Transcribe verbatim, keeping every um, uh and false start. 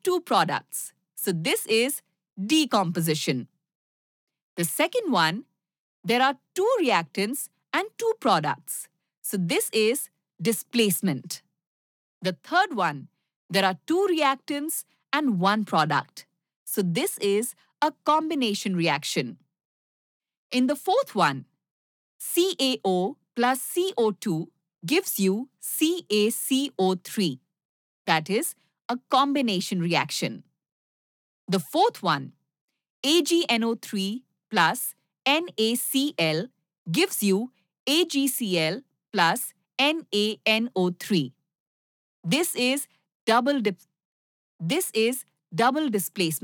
two products. So this is decomposition. The second one, there are two reactants and two products. So this is displacement. The third one, there are two reactants and one product. So this is a combination reaction. In the fourth one, C A O plus C O two gives you C A C O three. That is a combination reaction. The fourth one, A G N O three plus N A C L gives you A G C L plus N A N O three. This is double dip this is double displacement.